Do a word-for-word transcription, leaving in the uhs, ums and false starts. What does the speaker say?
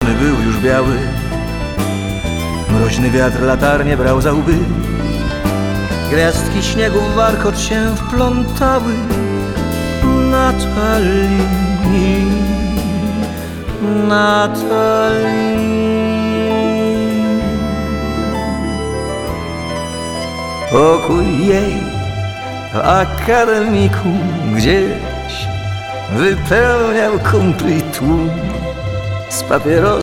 Czerwony był już biały, mroźny wiatr latarnie brał za łby. Gwiazdki śniegu w warkot się wplątały. Natalii, Natalii. Pokój jej w akademiku gdzieś wypełniał kumpli tłum z papierosów.